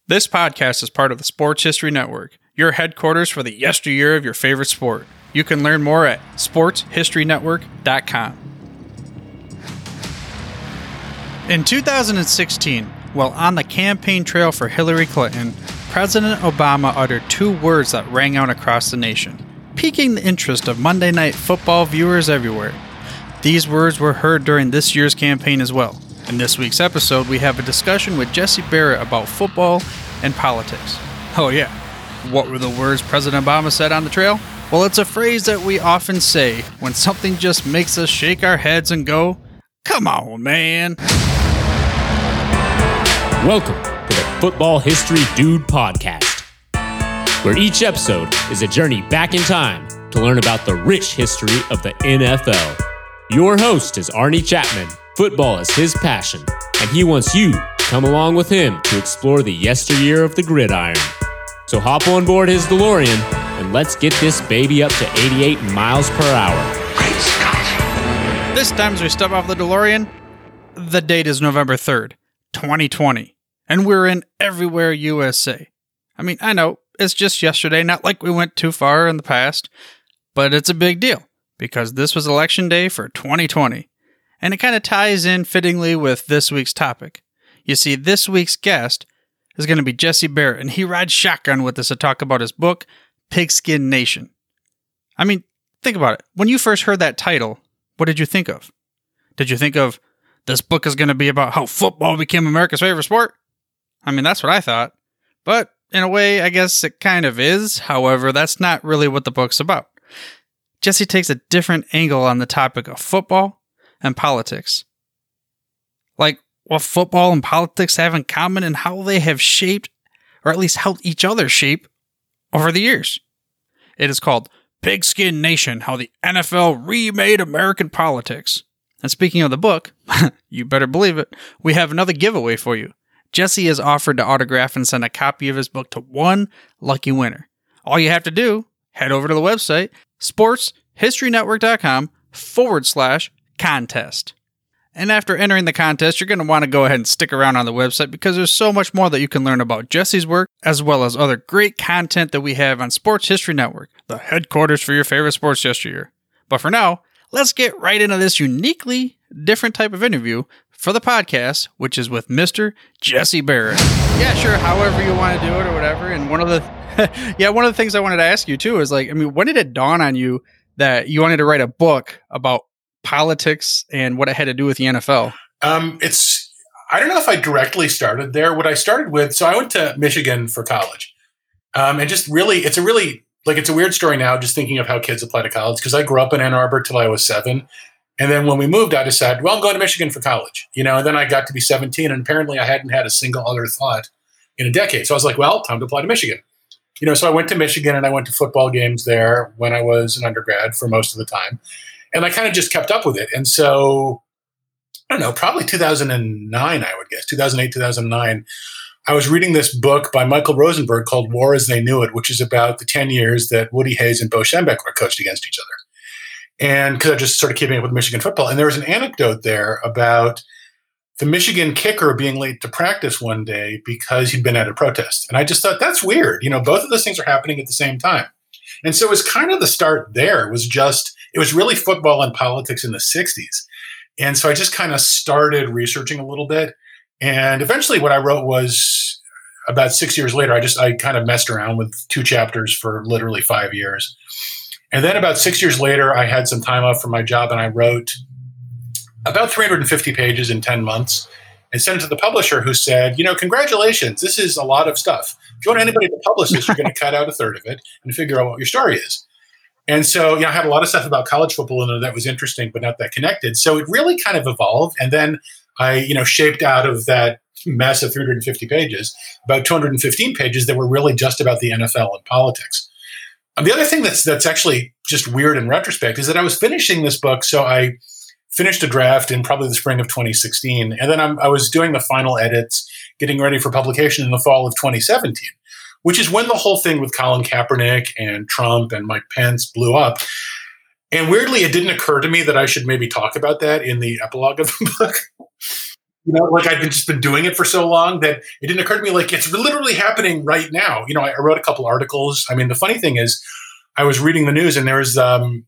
This podcast is part of the Sports History Network, your headquarters for the yesteryear of your favorite sport. You can learn more at sportshistorynetwork.com. In 2016, while on the campaign trail for Hillary Clinton, President Obama uttered two words that rang out across the nation, piquing the interest of Monday Night Football viewers everywhere. These words were heard during this year's campaign as well. In this week's episode, we have a discussion with Jesse Barrett about football and politics. Oh yeah, what were the words President Obama said on the trail? Well, it's a phrase that we often say when something just makes us shake our heads and go, "Come on, man." Welcome to the Football History Dude Podcast, where each episode is a journey back in time to learn about the rich history of the NFL. Your host is Arnie Chapman. Football is his passion, and he wants you to come along with him to explore the yesteryear of the gridiron. So hop on board his DeLorean, and let's get this baby up to 88 miles per hour. Great Scott! This time as we step off the DeLorean, the date is November 3rd, 2020, and we're in everywhere USA. I mean, I know, it's just yesterday, not like we went too far in the past, but it's a big deal, because this was election day for 2020. And it kind of ties in fittingly with this week's topic. You see, this week's guest is going to be Jesse Barrett, and he rides shotgun with us to talk about his book, Pigskin Nation. I mean, think about it. When you first heard that title, what did you think of? Did you think of, this book is going to be about how football became America's favorite sport? I mean, that's what I thought. But in a way, I guess it kind of is. However, that's not really what the book's about. Jesse takes a different angle on the topic of football and politics. Like, what football and politics have in common and how they have shaped, or at least helped each other shape, over the years. It is called Pigskin Nation, How the NFL Remade American Politics. And speaking of the book, you better believe it, we have another giveaway for you. Jesse has offered to autograph and send a copy of his book to one lucky winner. All you have to do, head over to the website, sportshistorynetwork.com/contest. And after entering the contest, you're going to want to go ahead and stick around on the website because there's so much more that you can learn about Jesse's work, as well as other great content that we have on Sports History Network, the headquarters for your favorite sports yesteryear. But for now, let's get right into this uniquely different type of interview for the podcast, which is with Mr. Jesse Barrett. Yeah, sure, however you want to do it or whatever. And one of the things I wanted to ask you too is like, I mean, when did it dawn on you that you wanted to write a book about politics and what it had to do with the NFL? I don't know if I directly started there. What I started with, so I went to Michigan for college. And just really, it's a weird story now, just thinking of how kids apply to college, because I grew up in Ann Arbor till I was 7. And then when we moved, I decided, well, I'm going to Michigan for college, and then I got to be 17 and apparently I hadn't had a single other thought in a decade. So I was like, well, time to apply to Michigan. So I went to Michigan and I went to football games there when I was an undergrad for most of the time. And I kind of just kept up with it. And so, I don't know, probably 2009, I would guess, 2008, 2009, I was reading this book by Michael Rosenberg called War as They Knew It, which is about the 10 years that Woody Hayes and Bo Schembechler coached against each other. And because I just started keeping up with Michigan football. And there was an anecdote there about the Michigan kicker being late to practice one day because he'd been at a protest. And I just thought, that's weird. Both of those things are happening at the same time. And so it was kind of the start there. It was really football and politics in the 60s. And so I just kind of started researching a little bit. And eventually what I wrote was about 6 years later, I kind of messed around with 2 chapters for literally 5 years. And then about 6 years later, I had some time off from my job and I wrote about 350 pages in 10 months and sent it to the publisher, who said, congratulations, this is a lot of stuff. If you want anybody to publish this, you're going to cut out a third of it and figure out what your story is. And so, I had a lot of stuff about college football in there that was interesting, but not that connected. So it really kind of evolved. And then I, shaped out of that mess of 350 pages, about 215 pages that were really just about the NFL and politics. The other thing that's actually just weird in retrospect is that I was finishing this book. So I finished a draft in probably the spring of 2016. And then I was doing the final edits, getting ready for publication in the fall of 2017, which is when the whole thing with Colin Kaepernick and Trump and Mike Pence blew up. And weirdly, it didn't occur to me that I should maybe talk about that in the epilogue of the book. like I've just been doing it for so long that it didn't occur to me, like, it's literally happening right now. I wrote a couple articles. I mean, the funny thing is, I was reading the news and there was the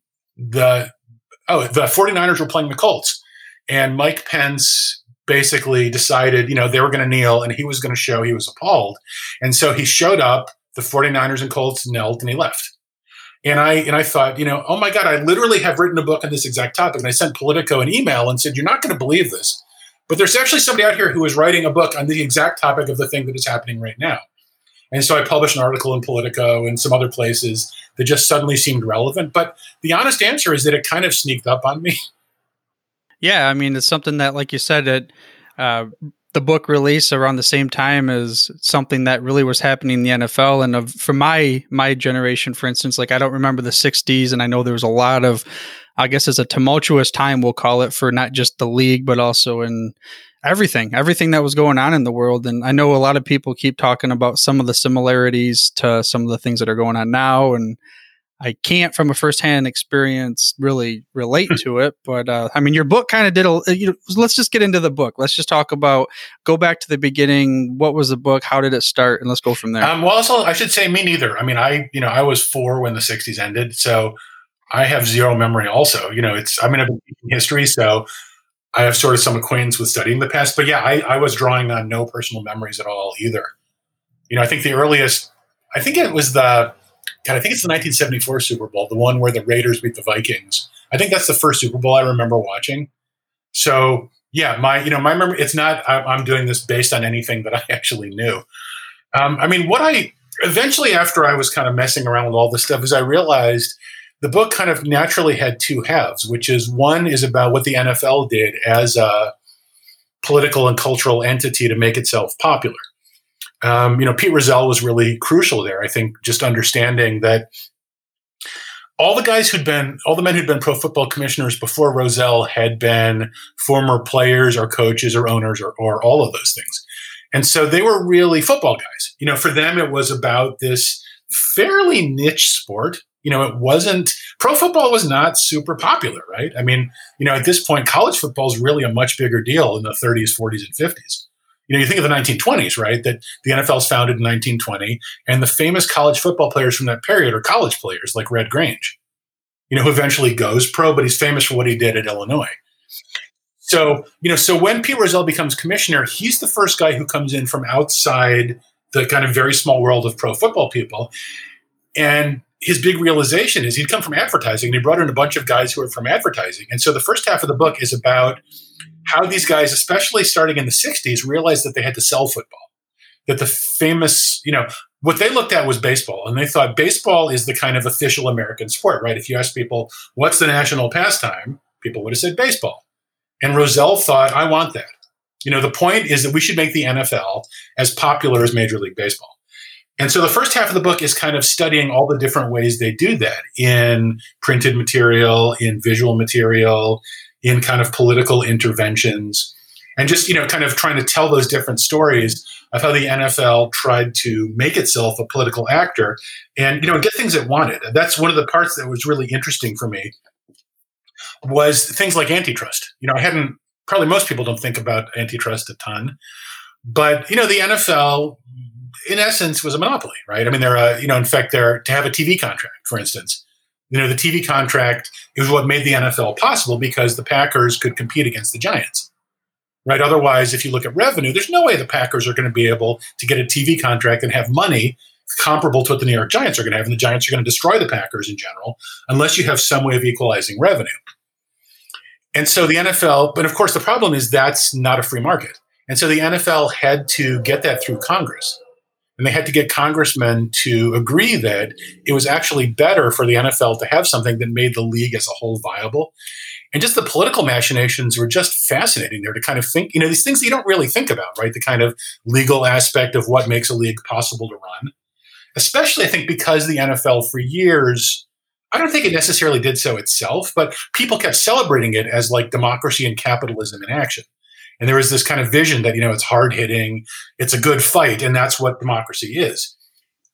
49ers were playing the Colts, and Mike Pence basically decided, they were going to kneel and he was going to show he was appalled. And so he showed up, the 49ers and Colts knelt, and he left. And I thought, oh my God, I literally have written a book on this exact topic. And I sent Politico an email and said, you're not going to believe this, but there's actually somebody out here who is writing a book on the exact topic of the thing that is happening right now. And so I published an article in Politico and some other places that just suddenly seemed relevant. But the honest answer is that it kind of sneaked up on me. Yeah, I mean, it's something that, like you said, the book release around the same time as something that really was happening in the NFL. And for my generation, for instance, like, I don't remember the 60s, and I know there was a lot of, I guess it's a tumultuous time, we'll call it, for not just the league, but also in everything that was going on in the world. And I know a lot of people keep talking about some of the similarities to some of the things that are going on now. And I can't, from a firsthand experience, really relate to it. But I mean, your book kind of did let's just get into the book. Let's just go back to the beginning. What was the book? How did it start? And let's go from there. Well, also, I should say, me neither. I mean, I was 4 when the 60s ended. So I have zero memory also. I'm in history, so I have sort of some acquaintance with studying the past. But yeah, I was drawing on no personal memories at all either. I think the earliest, I think it's the 1974 Super Bowl, the one where the Raiders beat the Vikings. I think that's the first Super Bowl I remember watching. So yeah, my memory, it's not, I'm doing this based on anything that I actually knew. Eventually, after I was kind of messing around with all this stuff, is I realized the book kind of naturally had two halves, which is, one is about what the NFL did as a political and cultural entity to make itself popular. Pete Rozelle was really crucial there. I think just understanding that all the men who'd been pro football commissioners before Rozelle had been former players or coaches or owners or all of those things. And so they were really football guys. For them, it was about this fairly niche sport. Pro football was not super popular, right? I mean, at this point, college football is really a much bigger deal in the 30s, 40s, and 50s. You think of the 1920s, right? That the NFL was founded in 1920, and the famous college football players from that period are college players like Red Grange, who eventually goes pro, but he's famous for what he did at Illinois. So, so when Pete Rozelle becomes commissioner, he's the first guy who comes in from outside the kind of very small world of pro football people. And his big realization is he'd come from advertising, and he brought in a bunch of guys who are from advertising. And so the first half of the book is about how these guys, especially starting in the 60s, realized that they had to sell football. That the famous, what they looked at was baseball. And they thought baseball is the kind of official American sport, right? If you ask people, what's the national pastime? People would have said baseball. And Rozelle thought, I want that. The point is that we should make the NFL as popular as Major League Baseball. And so the first half of the book is kind of studying all the different ways they do that in printed material, in visual material, in kind of political interventions, and just, kind of trying to tell those different stories of how the NFL tried to make itself a political actor and, get things it wanted. That's one of the parts that was really interesting for me, was things like antitrust. Probably most people don't think about antitrust a ton, but, the NFL, in essence, was a monopoly, right? I mean, to have a TV contract, for instance, the TV contract is what made the NFL possible, because the Packers could compete against the Giants, right? Otherwise, if you look at revenue, there's no way the Packers are going to be able to get a TV contract and have money comparable to what the New York Giants are going to have. And the Giants are going to destroy the Packers in general, unless you have some way of equalizing revenue. And so the NFL, but of course, the problem is that's not a free market. And so the NFL had to get that through Congress. And they had to get congressmen to agree that it was actually better for the NFL to have something that made the league as a whole viable. And just the political machinations were just fascinating there to kind of think, these things that you don't really think about, right? The kind of legal aspect of what makes a league possible to run. Especially, I think, because the NFL for years, I don't think it necessarily did so itself, but people kept celebrating it as like democracy and capitalism in action. And there was this kind of vision that, it's hard hitting, it's a good fight, and that's what democracy is.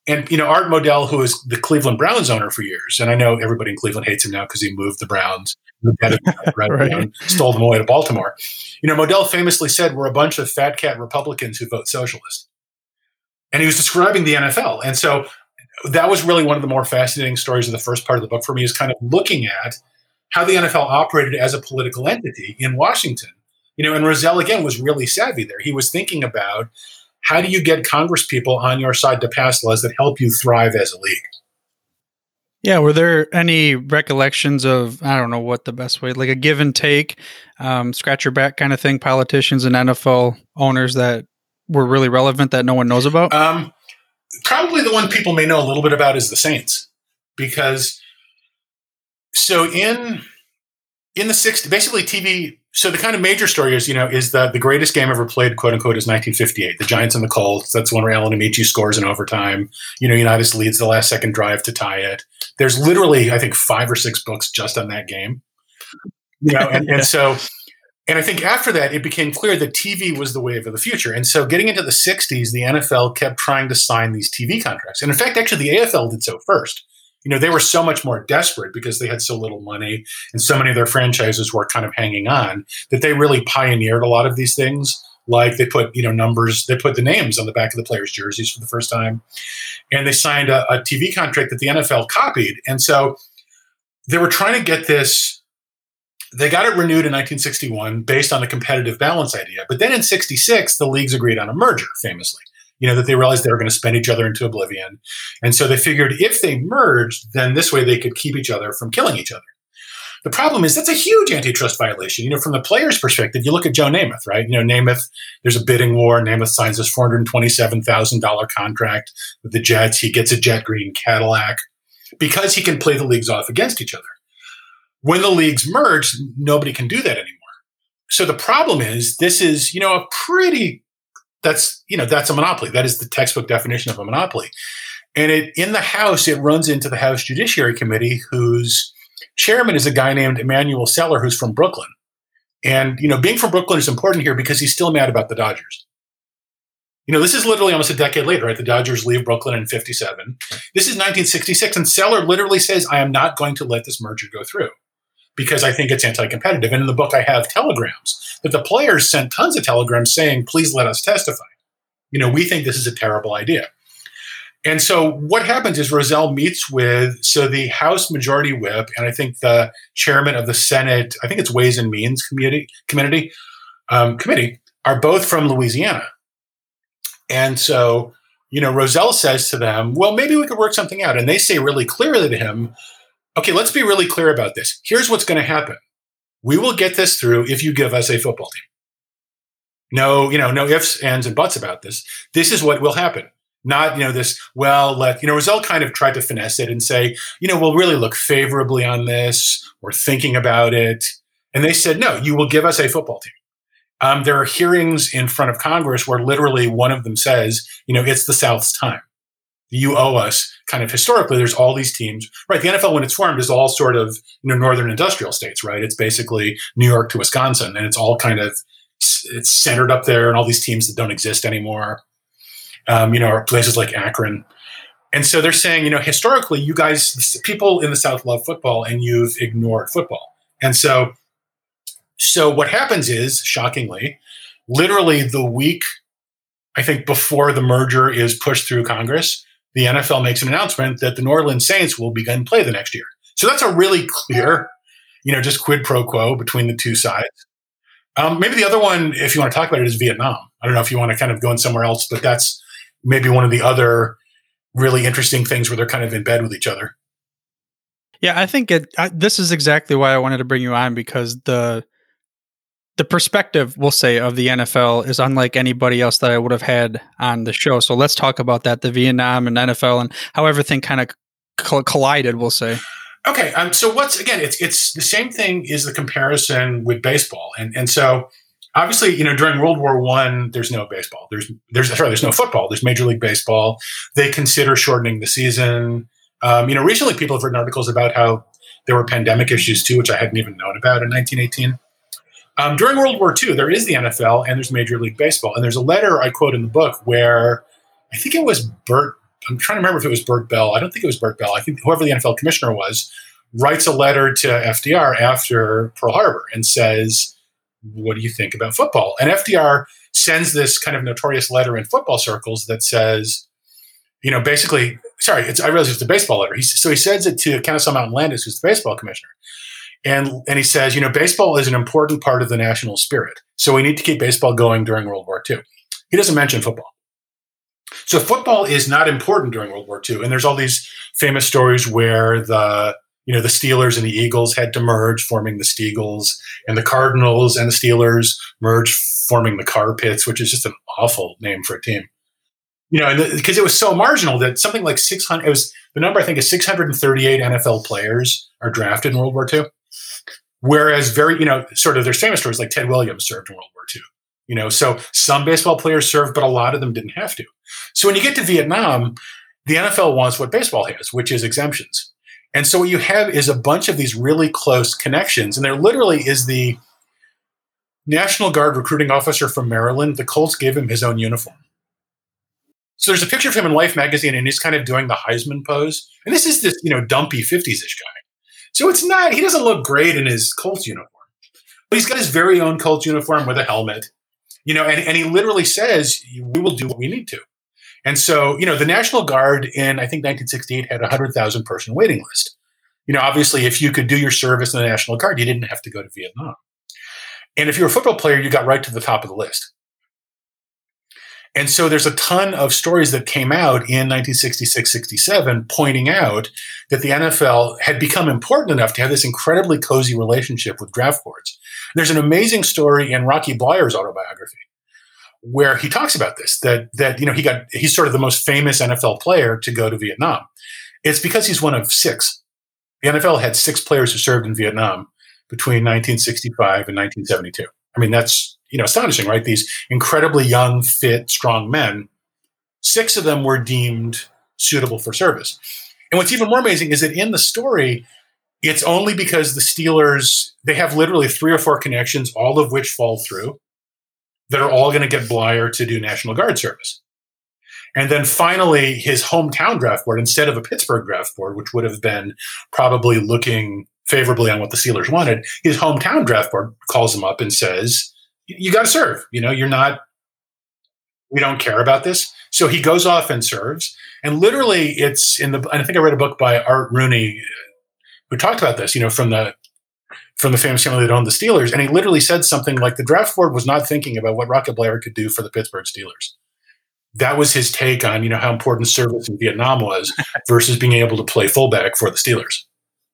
And, Art Modell, who was the Cleveland Browns owner for years, and I know everybody in Cleveland hates him now because he moved the Browns, Right. Stole them away to Baltimore. Modell famously said, we're a bunch of fat cat Republicans who vote socialist. And he was describing the NFL. And so that was really one of the more fascinating stories of the first part of the book for me, is kind of looking at how the NFL operated as a political entity in Washington. And Rozelle, again, was really savvy there. He was thinking about, how do you get Congress people on your side to pass laws that help you thrive as a league? Yeah, were there any recollections of, I don't know what the best way, like a give and take, scratch your back kind of thing, politicians and NFL owners that were really relevant that no one knows about? Probably the one people may know a little bit about is the Saints, because so in the 60s, basically TV. So the kind of major story is, is that the greatest game ever played, quote unquote, is 1958, the Giants and the Colts. That's one where Alan Amici scores in overtime. Unitas leads the last second drive to tie it. There's literally, I think, 5 or 6 books just on that game. And I think after that, it became clear that TV was the wave of the future. And so getting into the 60s, the NFL kept trying to sign these TV contracts. And in fact, actually, the AFL did so first. They were so much more desperate because they had so little money and so many of their franchises were kind of hanging on, that they really pioneered a lot of these things. Like they put, numbers, they put the names on the back of the players' jerseys for the first time. And they signed a TV contract that the NFL copied. And so they were trying to get this. They got it renewed in 1961 based on the competitive balance idea. But then in 66, the leagues agreed on a merger, famously. That they realized they were going to spin each other into oblivion. And so they figured if they merged, then this way they could keep each other from killing each other. The problem is that's a huge antitrust violation. From the player's perspective, you look at Joe Namath, right? Namath, there's a bidding war. Namath signs this $427,000 contract with the Jets. He gets a jet green Cadillac because he can play the leagues off against each other. When the leagues merge, nobody can do that anymore. So the problem is this is, that's a monopoly. That is the textbook definition of a monopoly. And in the House, it runs into the House Judiciary Committee, whose chairman is a guy named Emanuel Seller, who's from Brooklyn. And, being from Brooklyn is important here because he's still mad about the Dodgers. This is literally almost a decade later, right? The Dodgers leave Brooklyn in 57. This is 1966. And Seller literally says, I am not going to let this merger go through because I think it's anti-competitive. And in the book, I have telegrams that the players sent tons of telegrams saying, please let us testify. We think this is a terrible idea. And so what happens is Rozelle meets with, the House Majority Whip, and I think the chairman of the Senate, I think it's Ways and Means Committee, are both from Louisiana. And so, Rozelle says to them, well, maybe we could work something out. And they say really clearly to him, okay, let's be really clear about this. Here's what's going to happen. We will get this through if you give us a football team. No ifs, ands, and buts about this. This is what will happen. Not, Rozelle kind of tried to finesse it and say, we'll really look favorably on this. We're thinking about it. And they said, no, you will give us a football team. There are hearings in front of Congress where literally one of them says, it's the South's time. You owe us. Kind of historically, there's all these teams, right? The NFL, when it's formed, is all sort of, northern industrial states, right? It's basically New York to Wisconsin, and it's all kind of, it's centered up there, and all these teams that don't exist anymore, or places like Akron. And so they're saying, historically, you guys, people in the South love football, and you've ignored football. And so what happens is, shockingly, literally the week, I think, before the merger is pushed through Congress, the NFL makes an announcement that the New Orleans Saints will begin play the next year. So that's a really clear, just quid pro quo between the two sides. Maybe the other one, if you want to talk about it, is Vietnam. I don't know if you want to kind of go in somewhere else, but that's maybe one of the other really interesting things where they're kind of in bed with each other. Yeah, I think this is exactly why I wanted to bring you on, because the perspective, we'll say, of the NFL is unlike anybody else that I would have had on the show. So let's talk about that, the Vietnam and NFL and how everything kind of collided, we'll say. Okay. So it's the same thing is the comparison with baseball. And so obviously, during World War I, there's no baseball. There's no football. There's Major League Baseball. They consider shortening the season. Recently people have written articles about how there were pandemic issues too, which I hadn't even known about in 1918. During World War II, there is the NFL and there's Major League Baseball. And there's a letter I quote in the book where I think it was Burt I'm trying to remember if it was Bert Bell. I don't think it was Bert Bell. I think whoever the NFL commissioner was writes a letter to FDR after Pearl Harbor and says, what do you think about football? And FDR sends this kind of notorious letter in football circles that says, basically, I realize it's a baseball letter. So he sends it to Kennesaw Mountain Landis, who's the baseball commissioner. And he says, baseball is an important part of the national spirit. So we need to keep baseball going during World War II. He doesn't mention football. So football is not important during World War II. And there's all these famous stories where the Steelers and the Eagles had to merge, forming the Steagles, and the Cardinals and the Steelers merged, forming the Car-Pits, which is just an awful name for a team. Because it was so marginal that something like 600, the number I think is 638 NFL players are drafted in World War II. Whereas there's famous stories like Ted Williams served in World War II. So some baseball players served, but a lot of them didn't have to. So when you get to Vietnam, the NFL wants what baseball has, which is exemptions. And so what you have is a bunch of these really close connections. And there literally is the National Guard recruiting officer from Maryland. The Colts gave him his own uniform. So there's a picture of him in Life magazine, and he's kind of doing the Heisman pose. And this is this, dumpy 50s-ish guy. So he doesn't look great in his Colts uniform. But he's got his very own Colts uniform with a helmet, and he literally says, we will do what we need to. And so, the National Guard in, I think, 1968 had a 100,000 person waiting list. Obviously, if you could do your service in the National Guard, you didn't have to go to Vietnam. And if you were a football player, you got right to the top of the list. And so there's a ton of stories that came out in 1966-67 pointing out that the NFL had become important enough to have this incredibly cozy relationship with draft boards. There's an amazing story in Rocky Bleier autobiography where he talks about this, that he's sort of the most famous NFL player to go to Vietnam. It's because he's one of 6. The NFL had 6 players who served in Vietnam between 1965 and 1972. I mean, that's astonishing, right? These incredibly young, fit, strong men, 6 of them were deemed suitable for service. And what's even more amazing is that in the story, it's only because the Steelers, they have literally 3 or 4 connections, all of which fall through, that are all going to get Bleier to do National Guard service. And then finally, his hometown draft board, instead of a Pittsburgh draft board, which would have been probably looking favorably on what the Steelers wanted, his hometown draft board calls him up and says, you got to serve. We don't care about this. So he goes off and serves. And literally it's and I think I read a book by Art Rooney who talked about this, from the famous family that owned the Steelers. And he literally said something like the draft board was not thinking about what Rocky Bleier could do for the Pittsburgh Steelers. That was his take on, how important service in Vietnam was versus being able to play fullback for the Steelers.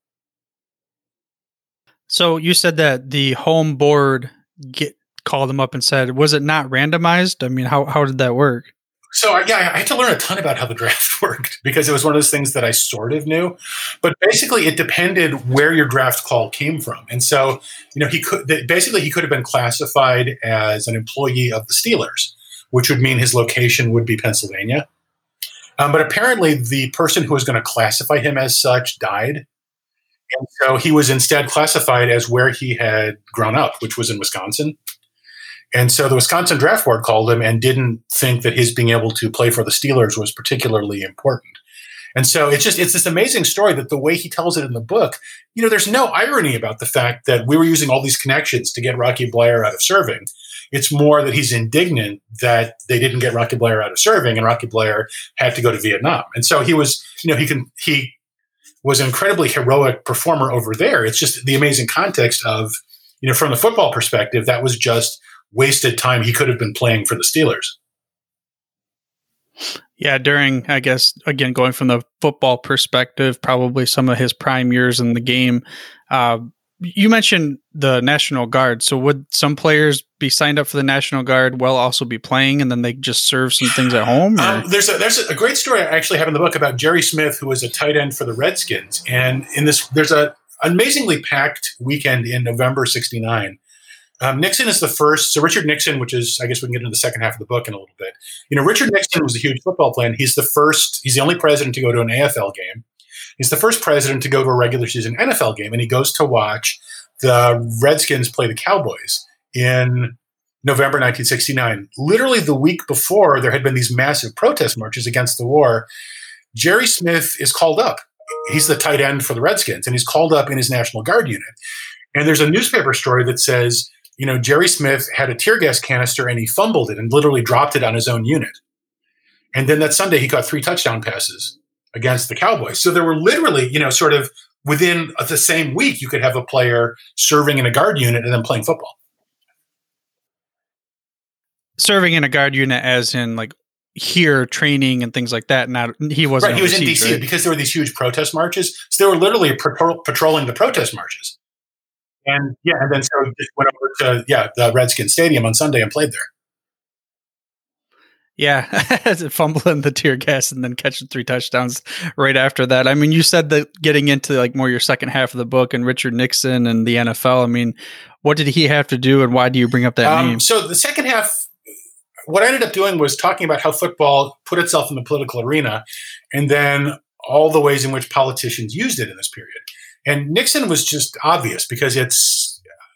So you said that the home board called him up and said, was it not randomized? I mean, how did that work? So, I had to learn a ton about how the draft worked because it was one of those things that I sort of knew. But basically, it depended where your draft call came from. And so, he could have been classified as an employee of the Steelers, which would mean his location would be Pennsylvania. But apparently, the person who was going to classify him as such died. And so he was instead classified as where he had grown up, which was in Wisconsin. And so the Wisconsin draft board called him and didn't think that his being able to play for the Steelers was particularly important. And so it's this amazing story that the way he tells it in the book, there's no irony about the fact that we were using all these connections to get Rocky Bleier out of serving. It's more that he's indignant that they didn't get Rocky Bleier out of serving and Rocky Bleier had to go to Vietnam. And so he was, he was an incredibly heroic performer over there. It's just the amazing context of, from the football perspective, that was just wasted time. He could have been playing for the Steelers. Yeah, during, I guess, again, going from the football perspective, probably some of his prime years in the game. You mentioned the National Guard. So would some players be signed up for the National Guard while also be playing, and then they just serve some things at home? There's a great story I actually have in the book about Jerry Smith, who was a tight end for the Redskins. And there's an amazingly packed weekend in November '69. Nixon is the first. So Richard Nixon, which is, I guess we can get into the second half of the book in a little bit. Richard Nixon was a huge football player. He's the only president to go to an AFL game. He's the first president to go to a regular season NFL game, and he goes to watch the Redskins play the Cowboys in November 1969. Literally the week before, there had been these massive protest marches against the war, Jerry Smith is called up. He's the tight end for the Redskins, and he's called up in his National Guard unit. And there's a newspaper story that says, Jerry Smith had a tear gas canister and he fumbled it and literally dropped it on his own unit. And then that Sunday, he got 3 touchdown passes against the Cowboys. So there were literally, sort of within the same week, you could have a player serving in a guard unit and then playing football. Serving in a guard unit as in like here training and things like that. Not he wasn't. Right, he was in DC, right? Because there were these huge protest marches. So they were literally patrolling the protest marches. And then so he just went over to the Redskins Stadium on Sunday and played there. Yeah, fumbling the tear gas and then catching 3 touchdowns right after that. I mean, you said that getting into like more your second half of the book and Richard Nixon and the NFL. I mean, what did he have to do, and why do you bring up that name? So the second half, what I ended up doing was talking about how football put itself in the political arena, and then all the ways in which politicians used it in this period. And Nixon was just obvious because it's,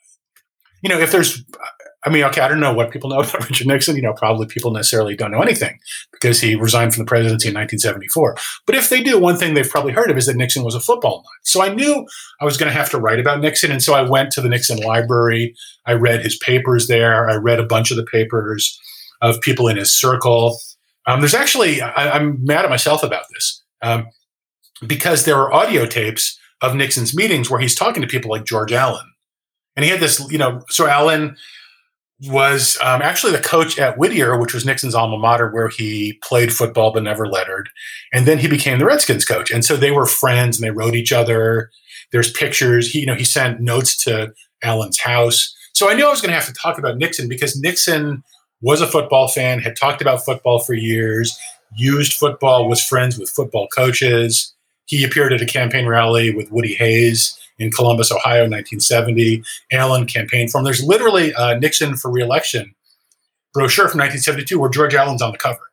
if there's, I don't know what people know about Richard Nixon. Probably people necessarily don't know anything because he resigned from the presidency in 1974. But if they do, one thing they've probably heard of is that Nixon was a football nut. So I knew I was going to have to write about Nixon. And so I went to the Nixon library. I read his papers there. I read a bunch of the papers of people in his circle. There's actually, I'm mad at myself about this because there are audio tapes of Nixon's meetings where he's talking to people like George Allen. And he had this, so Allen was actually the coach at Whittier, which was Nixon's alma mater, where he played football but never lettered. And then he became the Redskins coach. And so they were friends and they wrote each other. There's pictures. He sent notes to Allen's house. So I knew I was going to have to talk about Nixon because Nixon was a football fan, had talked about football for years, used football, was friends with football coaches. He appeared at a campaign rally with Woody Hayes in Columbus, Ohio, in 1970. Allen campaigned for him. There's literally a Nixon for re-election brochure from 1972 where George Allen's on the cover,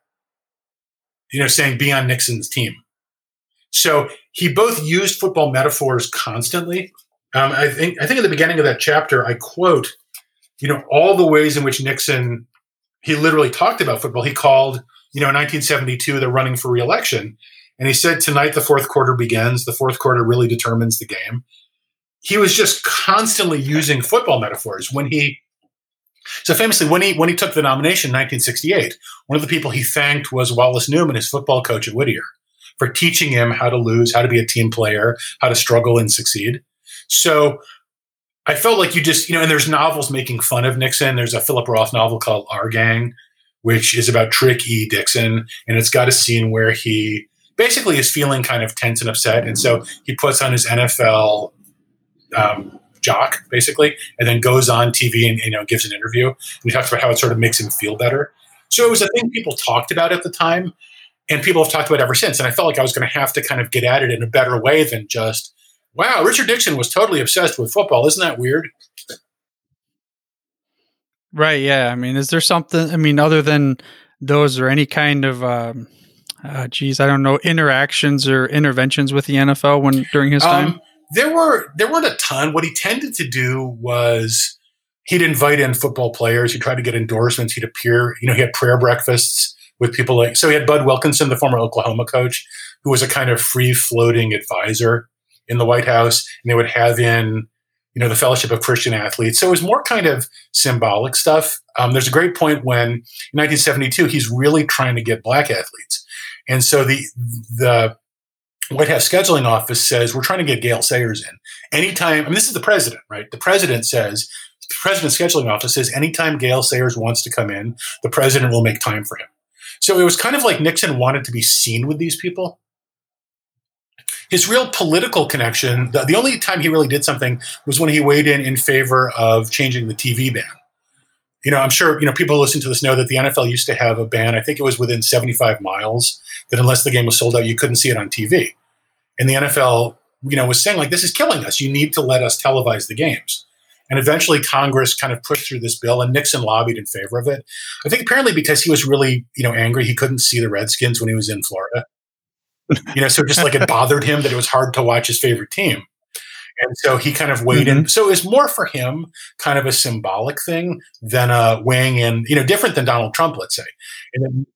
saying be on Nixon's team. So he both used football metaphors constantly. I think at the beginning of that chapter, I quote, all the ways in which Nixon, he literally talked about football. He called, in 1972, they're running for re-election. And he said, tonight, the fourth quarter begins. The fourth quarter really determines the game. He was just constantly using football metaphors. Famously, when he took the nomination in 1968, one of the people he thanked was Wallace Newman, his football coach at Whittier, for teaching him how to lose, how to be a team player, how to struggle and succeed. So I felt like you just, and there's novels making fun of Nixon. There's a Philip Roth novel called Our Gang, which is about Trick E. Dixon. And it's got a scene where he basically is feeling kind of tense and upset. And so he puts on his NFL jock, basically, and then goes on TV and gives an interview. And he talks about how it sort of makes him feel better. So it was a thing people talked about at the time, and people have talked about it ever since. And I felt like I was going to have to kind of get at it in a better way than just, wow, Richard Nixon was totally obsessed with football. Isn't that weird? Right, yeah. I mean, is there something, other than those or any kind of, I don't know, interactions or interventions with the NFL during his time? There weren't a ton. What he tended to do was he'd invite in football players. He'd try to get endorsements. He'd appear, he had prayer breakfasts with people so he had Bud Wilkinson, the former Oklahoma coach, who was a kind of free-floating advisor in the White House. And they would have in, the Fellowship of Christian Athletes. So it was more kind of symbolic stuff. There's a great point when, in 1972, he's really trying to get black athletes. And so the White House scheduling office says, we're trying to get Gale Sayers in. Anytime, this is the president, right? The president's scheduling office says, anytime Gale Sayers wants to come in, the president will make time for him. So it was kind of like Nixon wanted to be seen with these people. His real political connection, the only time he really did something was when he weighed in favor of changing the TV ban. I'm sure, people who listen to this know that the NFL used to have a ban. I think it was within 75 miles that unless the game was sold out, you couldn't see it on TV. And the NFL, was saying, like, this is killing us. You need to let us televise the games. And eventually Congress kind of pushed through this bill, and Nixon lobbied in favor of it. I think apparently because he was really, angry. He couldn't see the Redskins when he was in Florida. So just like it bothered him that it was hard to watch his favorite team. And so he kind of weighed in. So it's more for him kind of a symbolic thing than weighing in, different than Donald Trump, let's say. And then,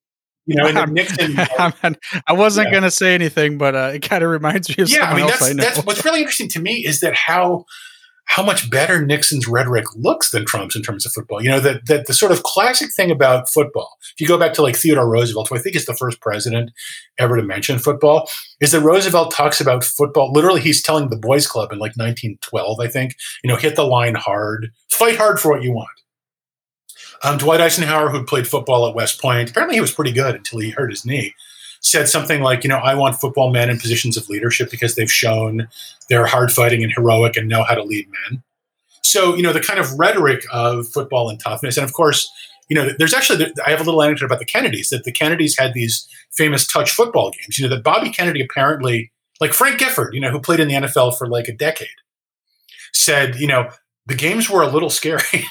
And then Nixon. I wasn't going to say anything, but it kind of reminds me of something else I know. That's what's really interesting to me is that how much better Nixon's rhetoric looks than Trump's in terms of football. That the sort of classic thing about football, if you go back to like Theodore Roosevelt, who I think is the first president ever to mention football, is that Roosevelt talks about football. Literally, he's telling the Boys Club in like 1912, I think, hit the line hard, fight hard for what you want. Dwight Eisenhower, who played football at West Point, apparently he was pretty good until he hurt his knee, said something like, I want football men in positions of leadership because they've shown they're hard fighting and heroic and know how to lead men. So, the kind of rhetoric of football and toughness. And of course, there's actually, I have a little anecdote about the Kennedys, that the Kennedys had these famous touch football games, that Bobby Kennedy apparently, like Frank Gifford, who played in the NFL for like a decade, said, the games were a little scary.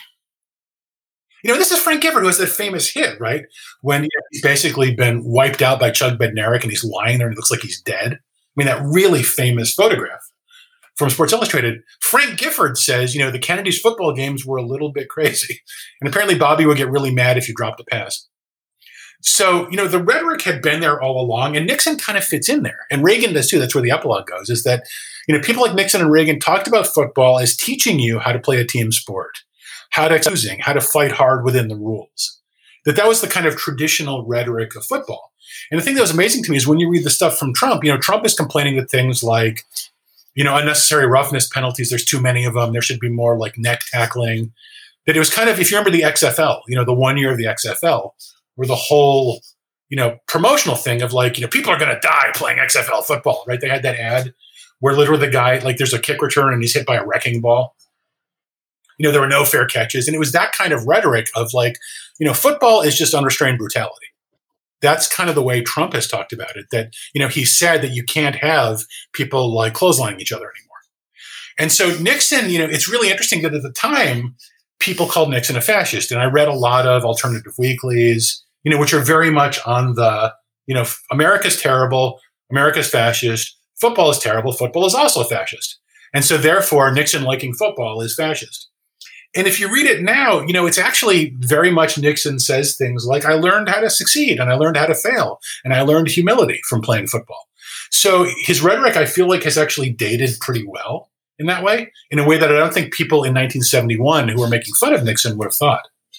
This is Frank Gifford, who has that famous hit, right? When he's basically been wiped out by Chuck Bednarik and he's lying there and it looks like he's dead. That really famous photograph from Sports Illustrated. Frank Gifford says, the Kennedys' football games were a little bit crazy. And apparently Bobby would get really mad if you dropped a pass. So, the rhetoric had been there all along, and Nixon kind of fits in there. And Reagan does too. That's where the epilogue goes, is that, people like Nixon and Reagan talked about football as teaching you how to play a team sport, how to fight hard within the rules. That was the kind of traditional rhetoric of football. And the thing that was amazing to me is when you read the stuff from Trump, Trump is complaining that things like, unnecessary roughness penalties, there's too many of them. There should be more like neck tackling. That it was kind of, if you remember the XFL, the 1 year of the XFL, where the whole, promotional thing of like, people are going to die playing XFL football, right? They had that ad where literally the guy, like there's a kick return and he's hit by a wrecking ball. There were no fair catches. And it was that kind of rhetoric of like, football is just unrestrained brutality. That's kind of the way Trump has talked about it, that, he said that you can't have people like clotheslining each other anymore. And so Nixon, it's really interesting that at the time, people called Nixon a fascist. And I read a lot of alternative weeklies, which are very much on the, America's terrible, America's fascist, football is terrible, football is also fascist. And so therefore, Nixon liking football is fascist. And if you read it now, it's actually very much Nixon says things like, I learned how to succeed and I learned how to fail and I learned humility from playing football. So his rhetoric, I feel like, has actually dated pretty well in that way, in a way that I don't think people in 1971 who were making fun of Nixon would have thought.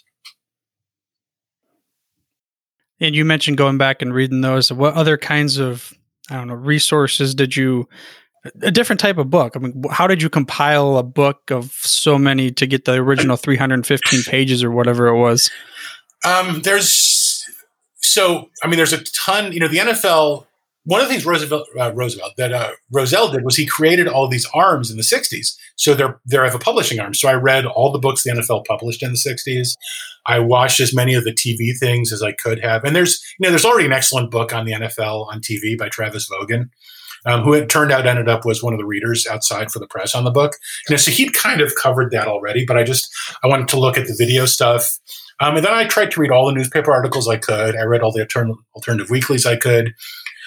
And you mentioned going back and reading those. What other kinds of, resources did you... A different type of book. How did you compile a book of so many to get the original 315 pages or whatever it was? There's a ton, the NFL, one of the things Roselle did was he created all these arms in the 60s. So they have a publishing arm. So I read all the books the NFL published in the 60s. I watched as many of the TV things as I could have. And there's already an excellent book on the NFL on TV by Travis Vogan, who it turned out ended up was one of the readers outside for the press on the book. So he'd kind of covered that already, but I wanted to look at the video stuff. And then I tried to read all the newspaper articles I could. I read all the alternative weeklies I could.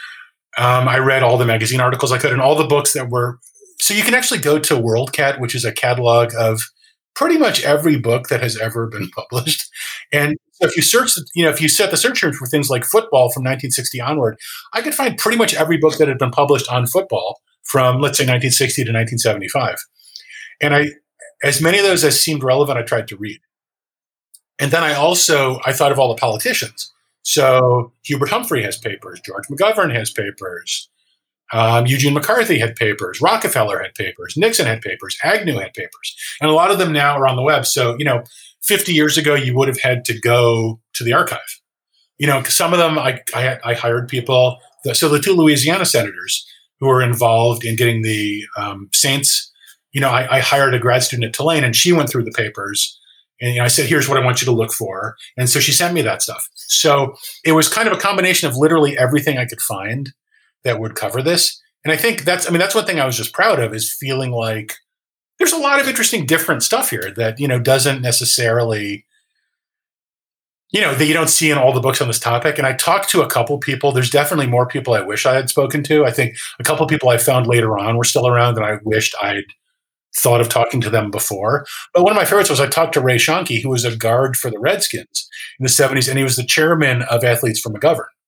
I read all the magazine articles I could and all the books that were. So you can actually go to WorldCat, which is a catalog of pretty much every book that has ever been published. And if you search, if you set the search terms for things like football from 1960 onward, I could find pretty much every book that had been published on football from, let's say, 1960 to 1975. And as many of those as seemed relevant, I tried to read. And then I thought of all the politicians. So Hubert Humphrey has papers. George McGovern has papers. Eugene McCarthy had papers. Rockefeller had papers. Nixon had papers. Agnew had papers. And a lot of them now are on the web. So, 50 years ago, you would have had to go to the archive. Some of them, I hired people. So the two Louisiana senators who were involved in getting the Saints, I hired a grad student at Tulane, and she went through the papers. And I said, here's what I want you to look for. And so she sent me that stuff. So it was kind of a combination of literally everything I could find that would cover this. And I think that's one thing I was just proud of, is feeling like there's a lot of interesting different stuff here that, doesn't necessarily, that you don't see in all the books on this topic. And I talked to a couple people. There's definitely more people I wish I had spoken to. I think a couple people I found later on were still around and I wished I'd thought of talking to them before. But one of my favorites was I talked to Ray Schoenke, who was a guard for the Redskins in the 70s, and he was the chairman of Athletes for McGovern.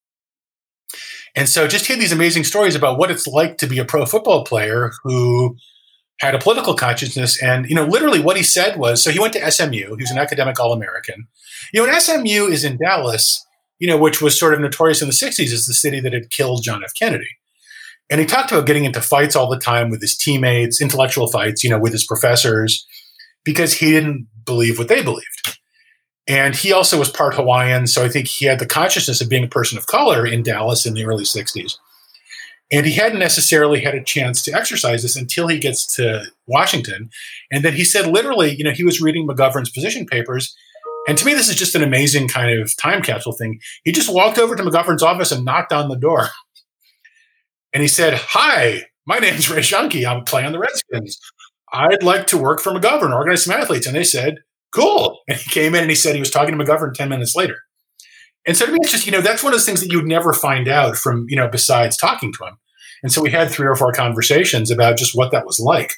And so just he had these amazing stories about what it's like to be a pro football player who had a political consciousness. And, literally what he said was, so he went to SMU. He was an academic All-American. And SMU is in Dallas, which was sort of notorious in the 60s as the city that had killed John F. Kennedy. And he talked about getting into fights all the time with his teammates, intellectual fights, with his professors, because he didn't believe what they believed. And he also was part Hawaiian, so I think he had the consciousness of being a person of color in Dallas in the early 60s. And he hadn't necessarily had a chance to exercise this until he gets to Washington. And then he said literally, he was reading McGovern's position papers. And to me, this is just an amazing kind of time capsule thing. He just walked over to McGovern's office and knocked on the door. And he said, "Hi, my name's Ray Shunky. I'm playing on the Redskins. I'd like to work for McGovern, organize some athletes." And they said, "Cool." And he came in and he said he was talking to McGovern 10 minutes later. And so to me, it's just, that's one of those things that you would never find out from, besides talking to him. And so we had 3 or 4 conversations about just what that was like.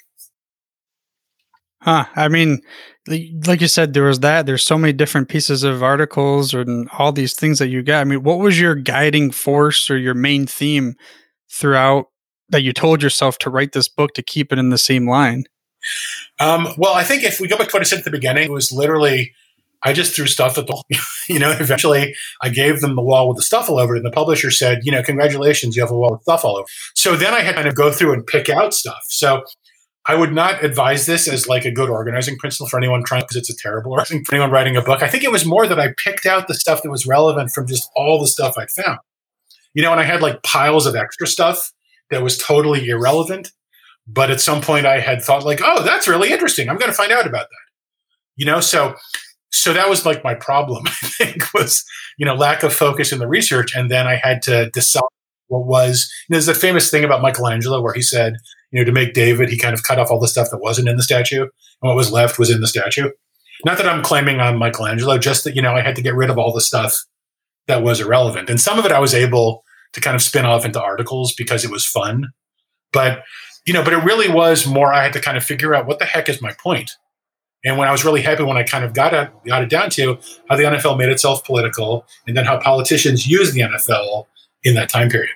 Huh. I mean, like you said, there was that. There's so many different pieces of articles and all these things that you got. I mean, what was your guiding force or your main theme throughout that you told yourself to write this book to keep it in the same line? Well, I think if we go back to what I said at the beginning, it was literally, I just threw stuff at the wall. Eventually I gave them the wall with the stuff all over it. And the publisher said, "Congratulations, you have a wall with stuff all over." So then I had to kind of go through and pick out stuff. So I would not advise this as like a good organizing principle for anyone trying, because it's a terrible organizing for anyone writing a book. I think it was more that I picked out the stuff that was relevant from just all the stuff I'd found. And I had like piles of extra stuff that was totally irrelevant. But at some point I had thought like, oh, that's really interesting. I'm going to find out about that. So that was like my problem, I think, was, lack of focus in the research. And then I had to decide what was, there's a famous thing about Michelangelo where he said, to make David, he kind of cut off all the stuff that wasn't in the statue, and what was left was in the statue. Not that I'm claiming I'm Michelangelo, just that, I had to get rid of all the stuff that was irrelevant. And some of it I was able to kind of spin off into articles because it was fun. But it really was more, I had to kind of figure out what the heck is my point. And when I was really happy when I kind of got it down to how the NFL made itself political, and then how politicians use the NFL in that time period.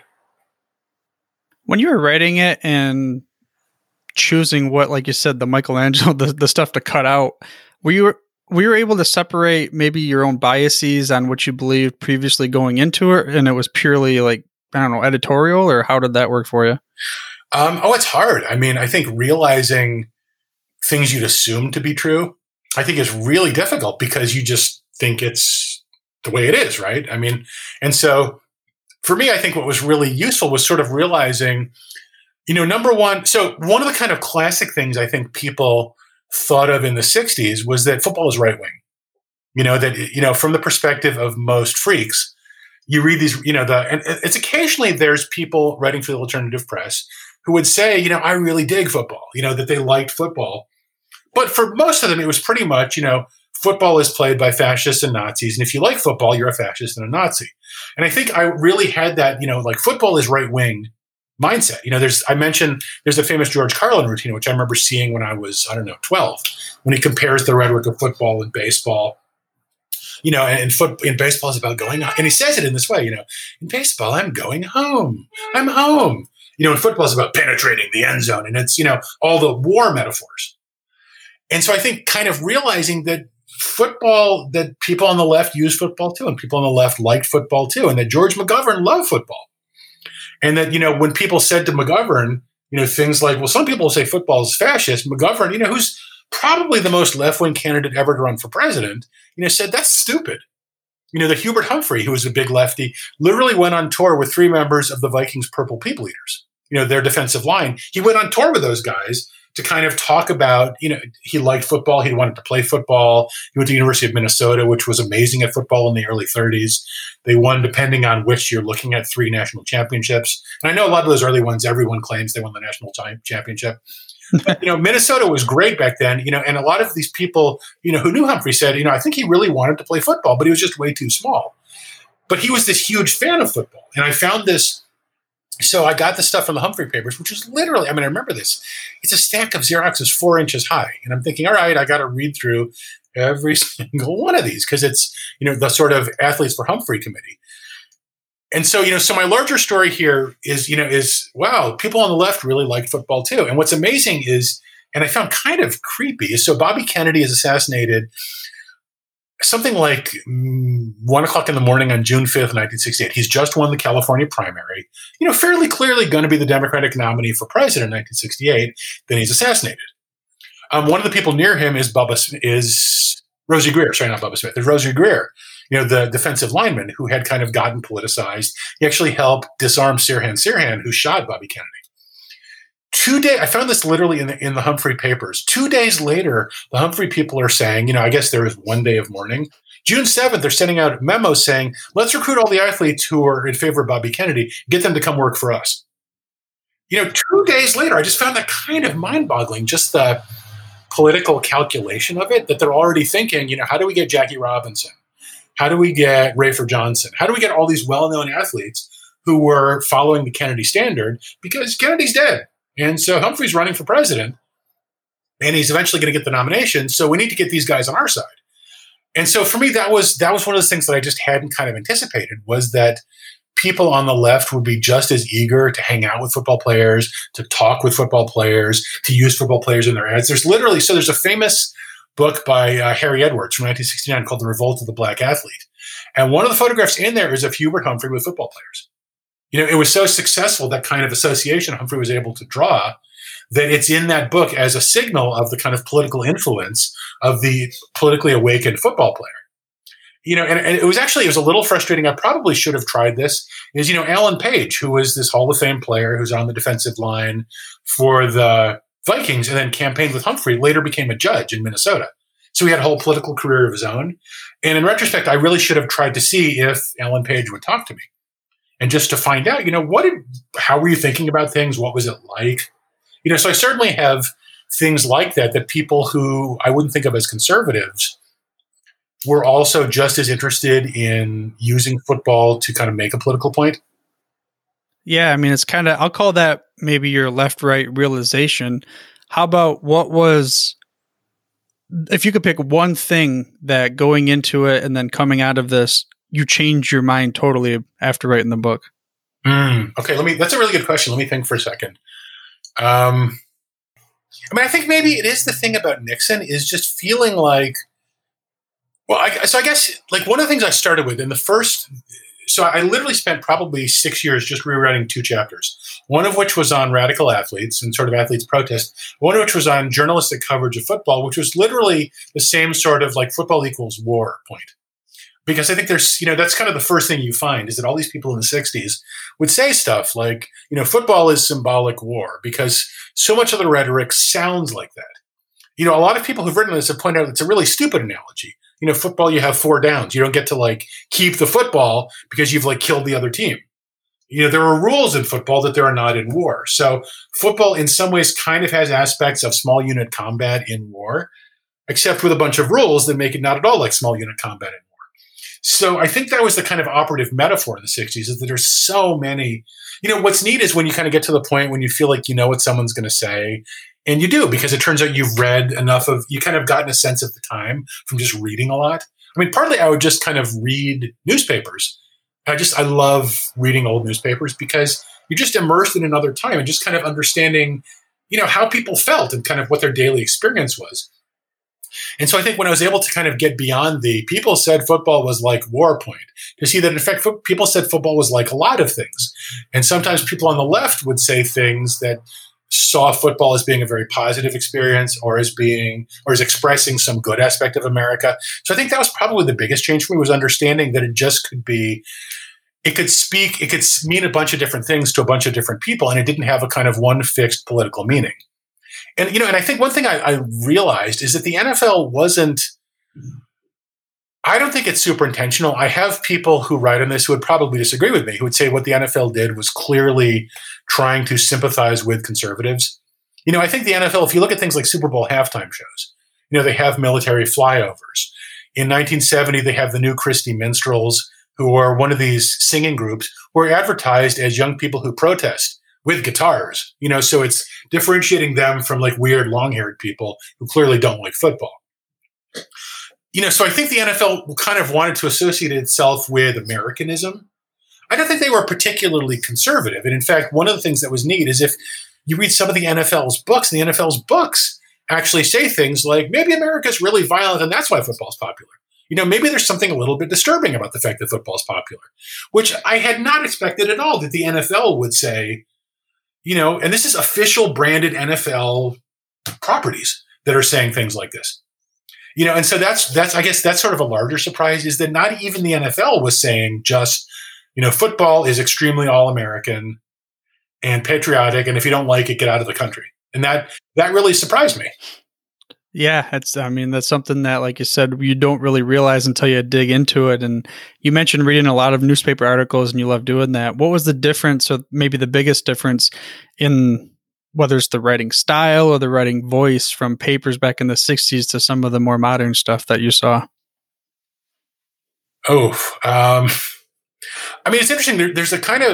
When you were writing it and choosing what, like you said, the Michelangelo, the stuff to cut out, were you able to separate maybe your own biases on what you believed previously going into it, and it was purely like, I don't know, editorial, or how did that work for you? It's hard. I mean, I think realizing things you'd assume to be true, I think is really difficult because you just think it's the way it is, right? I mean, and so for me, I think what was really useful was sort of realizing, number one, so one of the kind of classic things I think people thought of in the 60s was that football is right wing. From the perspective of most freaks, you read these, and it's occasionally there's people writing for the alternative press who would say, I really dig football, that they liked football. But for most of them, it was pretty much, football is played by fascists and Nazis. And if you like football, you're a fascist and a Nazi. And I think I really had that, like football is right wing mindset. There's a famous George Carlin routine, which I remember seeing when I was, 12, when he compares the rhetoric of football and baseball. In baseball is about going, and he says it in this way, in baseball, I'm going home. I'm home. In football is about penetrating the end zone, and it's, all the war metaphors. And so I think kind of realizing that football, that people on the left use football too, and people on the left liked football too, and that George McGovern loved football. And that, when people said to McGovern, things like, well, some people say football is fascist, McGovern, who's probably the most left-wing candidate ever to run for president, said, that's stupid. The Hubert Humphrey, who was a big lefty, literally went on tour with 3 members of the Vikings Purple People Eaters, their defensive line. He went on tour with those guys to kind of talk about, he liked football. He wanted to play football. He went to the University of Minnesota, which was amazing at football in the early 30s. They won, depending on which you're looking at, 3 national championships. And I know a lot of those early ones, everyone claims they won the national championship. But, Minnesota was great back then, and a lot of these people, who knew Humphrey said, I think he really wanted to play football, but he was just way too small. But he was this huge fan of football. And I found this. So I got the stuff from the Humphrey papers, which was literally, I remember this. It's a stack of Xeroxes 4 inches high. And I'm thinking, all right, I got to read through every single one of these because it's, the sort of Athletes for Humphrey committee. And so, so my larger story here is wow, people on the left really like football too. And what's amazing is, and I found kind of creepy, is so Bobby Kennedy is assassinated something like 1:00 in the morning on June 5th, 1968. He's just won the California primary, fairly clearly going to be the Democratic nominee for president in 1968. Then he's assassinated. One of the people near him is Rosey Grier. Sorry, not Bubba Smith. There's Rosey Grier, the defensive lineman who had kind of gotten politicized. He actually helped disarm Sirhan, who shot Bobby Kennedy. I found this literally in the Humphrey papers. 2 days later, the Humphrey people are saying, I guess there was one day of mourning. June 7th, they're sending out memos saying, let's recruit all the athletes who are in favor of Bobby Kennedy, get them to come work for us. 2 days later, I just found that kind of mind-boggling, just the political calculation of it, that they're already thinking, how do we get Jackie Robinson? How do we get Rafer Johnson? How do we get all these well-known athletes who were following the Kennedy standard? Because Kennedy's dead. And so Humphrey's running for president, and he's eventually going to get the nomination. So we need to get these guys on our side. And so for me, that was one of those things that I just hadn't kind of anticipated, was that people on the left would be just as eager to hang out with football players, to talk with football players, to use football players in their ads. There's a famous book by Harry Edwards from 1969 called The Revolt of the Black Athlete. And one of the photographs in there is of Hubert Humphrey with football players. It was so successful, that kind of association Humphrey was able to draw, that it's in that book as a signal of the kind of political influence of the politically awakened football player. And it was a little frustrating. I probably should have tried this. Is, Alan Page, who was this Hall of Fame player who's on the defensive line for the Vikings and then campaigned with Humphrey, later became a judge in Minnesota. So he had a whole political career of his own. And in retrospect, I really should have tried to see if Alan Page would talk to me. And just to find out, how were you thinking about things? What was it like? So I certainly have things like that people who I wouldn't think of as conservatives were also just as interested in using football to kind of make a political point. Yeah, I mean, it's kind of, I'll call that maybe your left-right realization. How about if you could pick one thing that going into it and then coming out of this, you changed your mind totally after writing the book? Okay, that's a really good question. Let me think for a second. I think maybe it is the thing about Nixon is just feeling like, I guess one of the things I started with in the first, so I literally spent probably 6 years just rewriting 2 chapters, one of which was on radical athletes and sort of athletes protest, one of which was on journalistic coverage of football, which was literally the same sort of football equals war point. Because I think there's, that's kind of the first thing you find is that all these people in the 60s would say stuff like, football is symbolic war, because so much of the rhetoric sounds like that. A lot of people who've written this have pointed out it's a really stupid analogy. Football, you have 4 downs. You don't get to keep the football because you've killed the other team. There are rules in football that there are not in war. So football in some ways kind of has aspects of small unit combat in war, except with a bunch of rules that make it not at all like small unit combat in war. So I think that was the kind of operative metaphor in the 60s, is that there's so many, what's neat is when you kind of get to the point when you feel like you know what someone's going to say, and you do, because it turns out you've read enough you kind of gotten a sense of the time from just reading a lot. I mean, partly I would just kind of read newspapers. I love reading old newspapers because you're just immersed in another time and just kind of understanding, how people felt and kind of what their daily experience was. And so I think when I was able to kind of get beyond the people said football was like war point, to see that in fact people said football was like a lot of things. And sometimes people on the left would say things that saw football as being a very positive experience or as expressing some good aspect of America. So I think that was probably the biggest change for me, was understanding that it could mean a bunch of different things to a bunch of different people, and it didn't have a kind of one fixed political meaning. And, and I think one thing I realized is that the NFL I don't think it's super intentional. I have people who write on this who would probably disagree with me, who would say what the NFL did was clearly trying to sympathize with conservatives. I think the NFL, if you look at things like Super Bowl halftime shows, they have military flyovers. In 1970, they have the New Christie Minstrels, who are one of these singing groups who are advertised as young people who protest with guitars, so it's differentiating them from weird long-haired people who clearly don't like football. So I think the NFL kind of wanted to associate itself with Americanism. I don't think they were particularly conservative. And in fact, one of the things that was neat is if you read some of the NFL's books, and the NFL's books actually say things like, maybe America's really violent and that's why football's popular. Maybe there's something a little bit disturbing about the fact that football's popular, which I had not expected at all that the NFL would say, and this is official branded NFL properties that are saying things like this. And so that's I guess that's sort of a larger surprise, is that not even the NFL was saying just, football is extremely all-American and patriotic, and if you don't like it, get out of the country. And that really surprised me. Yeah, that's something that, like you said, you don't really realize until you dig into it. And you mentioned reading a lot of newspaper articles and you love doing that. What was the difference, or maybe the biggest difference, in whether it's the writing style or the writing voice from papers back in the 60s to some of the more modern stuff that you saw? It's interesting. There's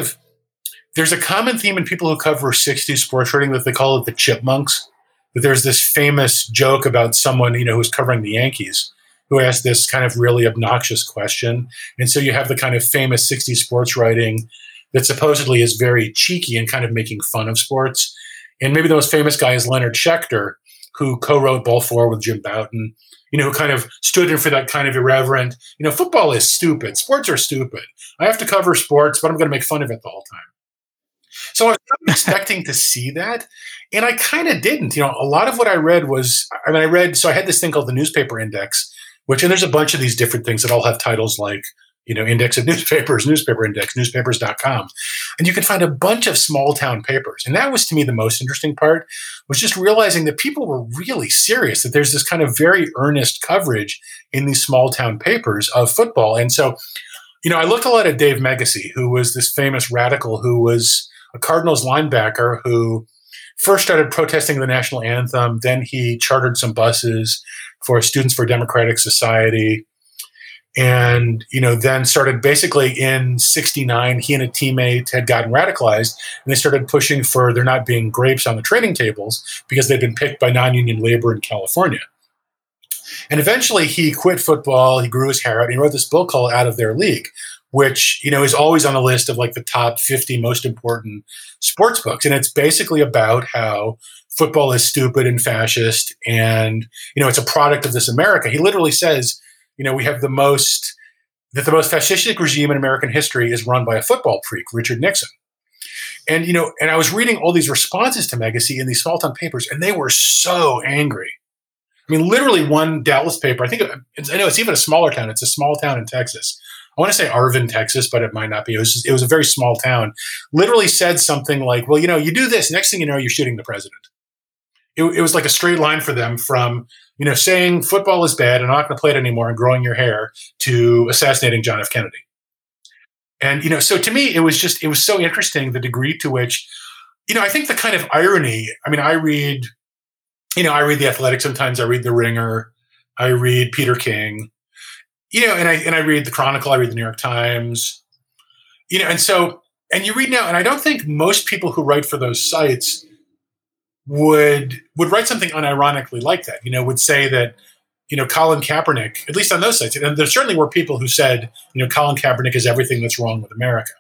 a common theme in people who cover 60s sports writing that they call it the chipmunks. That there's this famous joke about someone, who's covering the Yankees, who asked this kind of really obnoxious question. And so you have the kind of famous 60s sports writing that supposedly is very cheeky and kind of making fun of sports. And maybe the most famous guy is Leonard Schechter, who co-wrote Ball 4 with Jim Bouton, who kind of stood in for that kind of irreverent, football is stupid. Sports are stupid. I have to cover sports, but I'm going to make fun of it the whole time. So I was expecting to see that, and I kind of didn't. A lot of what I read was, so I had this thing called the Newspaper Index, and there's a bunch of these different things that all have titles like, Index of Newspapers, Newspaper Index, newspapers.com. And you can find a bunch of small town papers. And that was, to me, the most interesting part, was just realizing that people were really serious, that there's this kind of very earnest coverage in these small town papers of football. And so, I looked a lot at Dave Megacy, who was this famous radical who was a Cardinals linebacker who first started protesting the national anthem. Then he chartered some buses for Students for Democratic Society. And, then started basically in 1969, he and a teammate had gotten radicalized, and they started pushing for there not being grapes on the trading tables because they'd been picked by non-union labor in California. And eventually he quit football, he grew his hair out, and he wrote this book called Out of Their League, which, is always on the list of like the top 50 most important sports books. And it's basically about how football is stupid and fascist. And, it's a product of this America. He literally says, we have the most fascistic regime in American history is run by a football freak, Richard Nixon. And, and I was reading all these responses to Megacy in these small town papers, and they were so angry. Literally one Dallas paper, I know it's even a smaller town. It's a small town in Texas. I want to say Arvin, Texas, but it might not be. It was a very small town. Literally said something like, well, you do this, next thing you know, you're shooting the president. It was like a straight line for them from, saying football is bad and I'm not going to play it anymore and growing your hair to assassinating John F. Kennedy. And, so to me, it was so interesting the degree to which, I think the kind of irony, I read The Athletic sometimes, I read The Ringer, I read Peter King, and I read the Chronicle, I read the New York Times, and you read now, and I don't think most people who write for those sites would write something unironically like that, would say that, Colin Kaepernick, at least on those sites, and there certainly were people who said, Colin Kaepernick is everything that's wrong with America.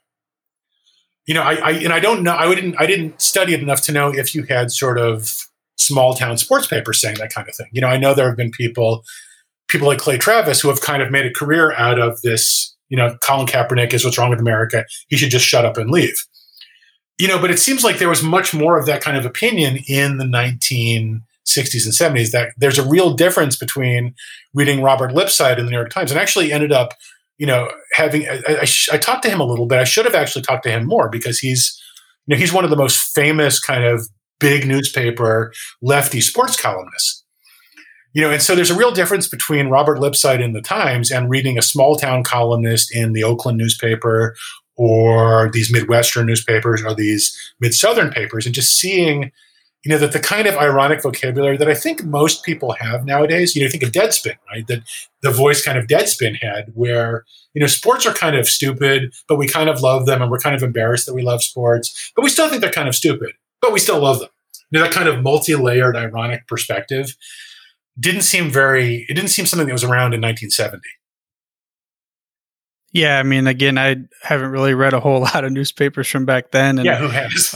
I don't know, I didn't study it enough to know if you had sort of small town sports papers saying that kind of thing. I know there have been people like Clay Travis who have kind of made a career out of this, Colin Kaepernick is what's wrong with America. He should just shut up and leave. But it seems like there was much more of that kind of opinion in the 1960s and 70s, that there's a real difference between reading Robert Lipsyte in the New York Times, and actually ended up, having, I talked to him a little bit. I should have actually talked to him more because he's one of the most famous kind of big newspaper lefty sports columnists. And so there's a real difference between Robert Lipsyte in the Times and reading a small town columnist in the Oakland newspaper or these Midwestern newspapers or these Mid-Southern papers, and just seeing, that the kind of ironic vocabulary that I think most people have nowadays, think of Deadspin, right? That the Voice kind of Deadspin had where, sports are kind of stupid, but we kind of love them and we're kind of embarrassed that we love sports, but we still think they're kind of stupid, but we still love them. That kind of multi-layered ironic perspective didn't seem something that was around in 1970. Yeah, I mean, again, I haven't really read a whole lot of newspapers from back then. And, Yeah, who has?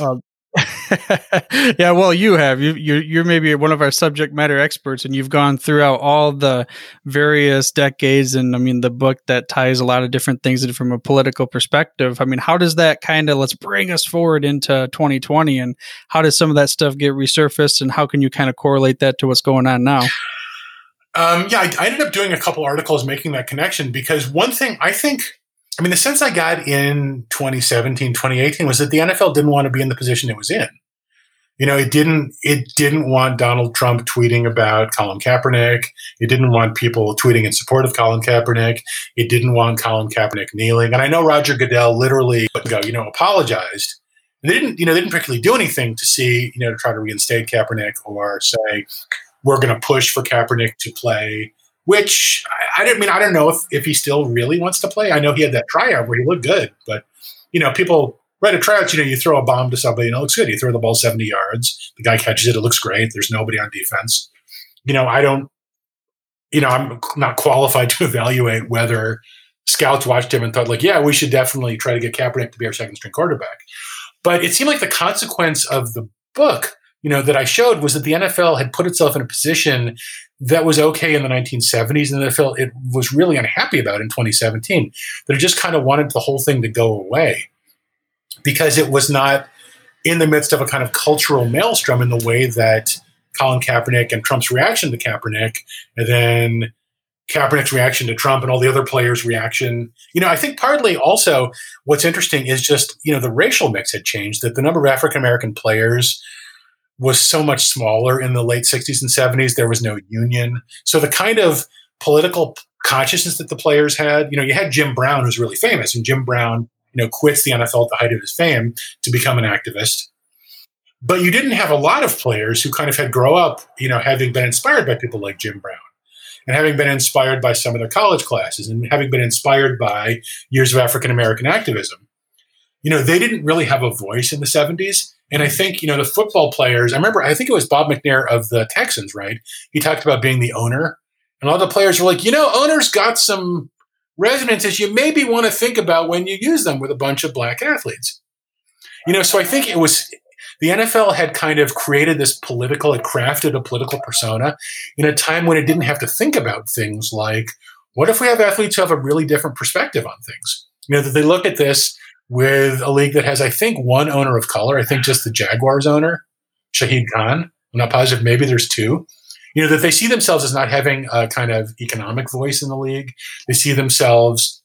Yeah, well, you have. You're maybe one of our subject matter experts, and you've gone throughout all the various decades. And I mean, the book that ties a lot of different things in from a political perspective. I mean, how does that let's bring us forward into 2020, and how does some of that stuff get resurfaced, and how can you kind of correlate that to what's going on now? I ended up doing a couple articles making that connection, because one thing the sense I got in 2017, 2018 was that the NFL didn't want to be in the position it was in. It didn't want Donald Trump tweeting about Colin Kaepernick. It didn't want people tweeting in support of Colin Kaepernick. It didn't want Colin Kaepernick kneeling. And I know Roger Goodell literally apologized. And they didn't particularly do anything to try to reinstate Kaepernick or say, we're going to push for Kaepernick to play, which I don't know if he still really wants to play. I know he had that tryout where he looked good, but people right at tryouts, you throw a bomb to somebody and it looks good. You throw the ball 70 yards, the guy catches it, it looks great. There's nobody on defense. I'm not qualified to evaluate whether scouts watched him and thought we should definitely try to get Kaepernick to be our second string quarterback. But it seemed like the consequence of the book, that I showed, was that the NFL had put itself in a position that was okay in the 1970s, and the NFL it was really unhappy about in 2017. That it just kind of wanted the whole thing to go away because it was not in the midst of a kind of cultural maelstrom in the way that Colin Kaepernick and Trump's reaction to Kaepernick, and then Kaepernick's reaction to Trump and all the other players' reaction. I think partly also what's interesting is just, the racial mix had changed, that the number of African-American players was so much smaller in the late 60s and 70s. There was no union. So the kind of political consciousness that the players had, you had Jim Brown, who's really famous, and Jim Brown, quits the NFL at the height of his fame to become an activist. But you didn't have a lot of players who kind of had grown up, having been inspired by people like Jim Brown and having been inspired by some of their college classes and having been inspired by years of African-American activism. They didn't really have a voice in the 70s. And I think, the football players, I think it was Bob McNair of the Texans, right? He talked about being the owner. And a lot of the players were like, owners got some resonances you maybe want to think about when you use them with a bunch of black athletes. So I think it was the NFL had kind of created this crafted a political persona in a time when it didn't have to think about things like, what if we have athletes who have a really different perspective on things? That they look at this with a league that has, I think, one owner of color. I think just the Jaguars owner, Shahid Khan. I'm not positive. Maybe there's two. That they see themselves as not having a kind of economic voice in the league. They see themselves,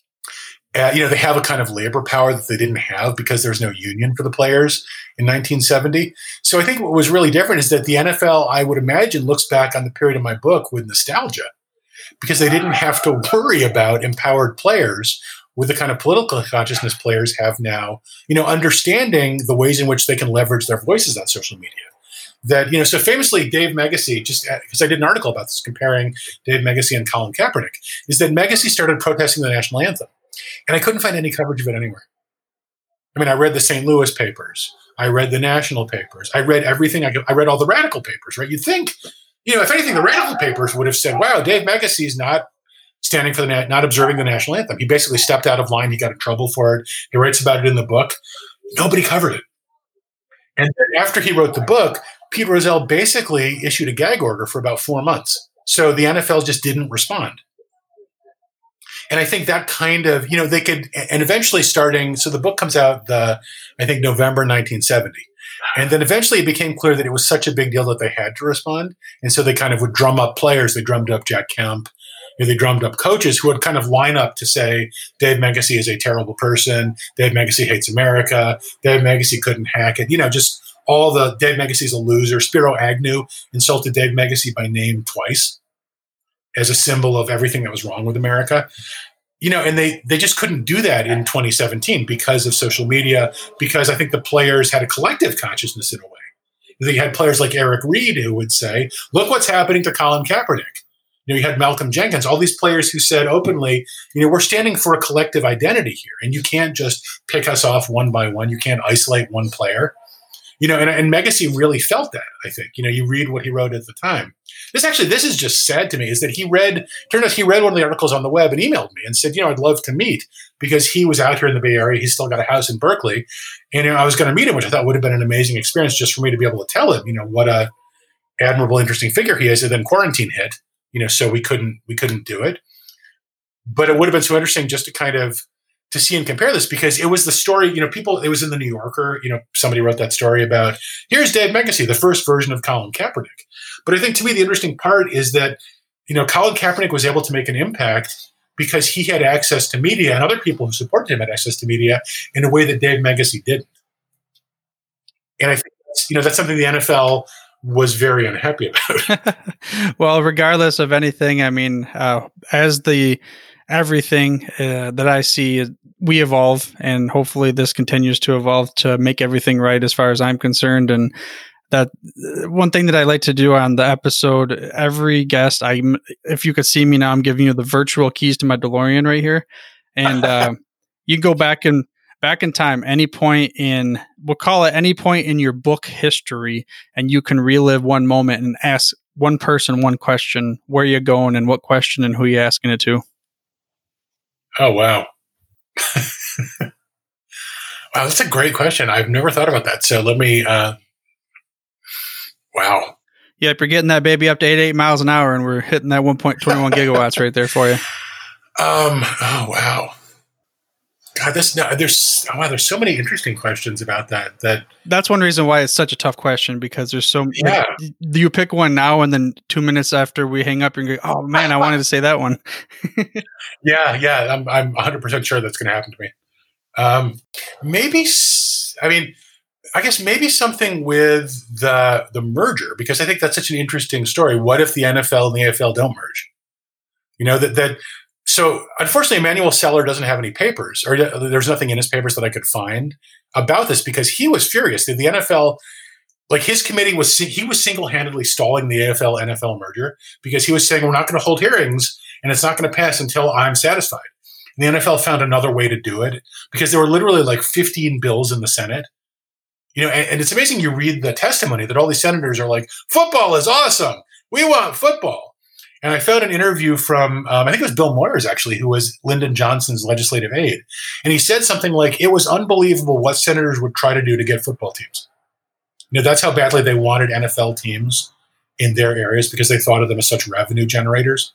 they have a kind of labor power that they didn't have because there's no union for the players in 1970. So I think what was really different is that the NFL, I would imagine, looks back on the period of my book with nostalgia because they didn't have to worry about empowered players with the kind of political consciousness players have now, understanding the ways in which they can leverage their voices on social media. That, so famously, Dave Megacy, just because I did an article about this, comparing Dave Megacy and Colin Kaepernick, is that Megacy started protesting the national anthem. And I couldn't find any coverage of it anywhere. I read the St. Louis papers. I read the national papers. I read everything. I read all the radical papers, right? You'd think, if anything, the radical papers would have said, wow, Dave Megacy's not standing for not observing the national anthem. He basically stepped out of line. He got in trouble for it. He writes about it in the book. Nobody covered it. And then after he wrote the book, Pete Rozelle basically issued a gag order for about 4 months. So the NFL just didn't respond. And I think that kind of, they could, and eventually so the book comes out November 1970. And then eventually it became clear that it was such a big deal that they had to respond. And so they kind of would drum up players. They drummed up Jack Kemp. They drummed up coaches who would kind of line up to say, Dave Megacy is a terrible person. Dave Megacy hates America. Dave Megacy couldn't hack it. Just all the Dave Megacy's a loser. Spiro Agnew insulted Dave Megacy by name twice as a symbol of everything that was wrong with America. And they just couldn't do that in 2017 because of social media, because I think the players had a collective consciousness in a way. They had players like Eric Reed who would say, look what's happening to Colin Kaepernick. You had Malcolm Jenkins, all these players who said openly, we're standing for a collective identity here, and you can't just pick us off one by one. You can't isolate one player. And Megacy really felt that, I think. You read what he wrote at the time. This is just sad to me, is that turned out he read one of the articles on the web and emailed me and said, I'd love to meet, because he was out here in the Bay Area. He's still got a house in Berkeley. And I was going to meet him, which I thought would have been an amazing experience just for me to be able to tell him, what a admirable, interesting figure he is. And then quarantine hit, so we couldn't do it. But it would have been so interesting just to kind of to see and compare this, because it was the story, it was in the New Yorker, somebody wrote that story about, here's Dave Megacy, the first version of Colin Kaepernick. But I think to me, the interesting part is that, Colin Kaepernick was able to make an impact because he had access to media, and other people who supported him had access to media in a way that Dave Megacy didn't. And I think that's something the NFL was very unhappy about. Well, regardless of anything, I mean, as everything that I see, we evolve, and hopefully this continues to evolve to make everything right as far as I'm concerned. And that one thing that I like to do on the episode, every guest, if you could see me now, I'm giving you the virtual keys to my DeLorean right here. And you go back in time, any point in your book history, and you can relive one moment and ask one person one question, where you going and what question and who you asking it to. Oh, wow. Wow, that's a great question. I've never thought about that. So let me, wow. Yeah, if you're getting that baby up to 88 miles an hour, and we're hitting that 1.21 gigawatts right there for you. Oh, wow. God, there's so many interesting questions about that. That's one reason why it's such a tough question, because there's so many. Yeah. You pick one now, and then 2 minutes after we hang up, you go, "Oh man, I wanted to say that one." Yeah, I'm 100% sure that's going to happen to me. I guess maybe something with the merger, because I think that's such an interesting story. What if the NFL and the AFL don't merge? So unfortunately, Emmanuel Seller doesn't have any papers, or there's nothing in his papers that I could find about this, because he was furious that the NFL, like his committee he was single-handedly stalling the AFL NFL merger, because he was saying, we're not going to hold hearings and it's not going to pass until I'm satisfied. And the NFL found another way to do it, because there were literally like 15 bills in the Senate. And it's amazing. You read the testimony that all these senators are like, football is awesome. We want football. And I found an interview from, I think it was Bill Moyers, actually, who was Lyndon Johnson's legislative aide. And he said something like, it was unbelievable what senators would try to do to get football teams. That's how badly they wanted NFL teams in their areas, because they thought of them as such revenue generators.